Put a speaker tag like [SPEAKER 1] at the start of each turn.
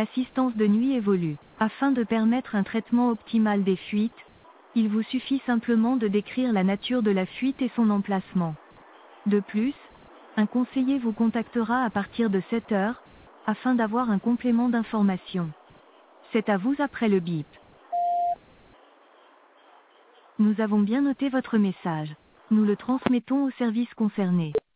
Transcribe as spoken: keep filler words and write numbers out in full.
[SPEAKER 1] L'assistance de nuit évolue. Afin de permettre un traitement optimal des fuites, il vous suffit simplement de décrire la nature de la fuite et son emplacement. De plus, un conseiller vous contactera à partir de sept heures, afin d'avoir un complément d'information. C'est à vous après le bip. Nous avons bien noté votre message. Nous le transmettons au service concerné.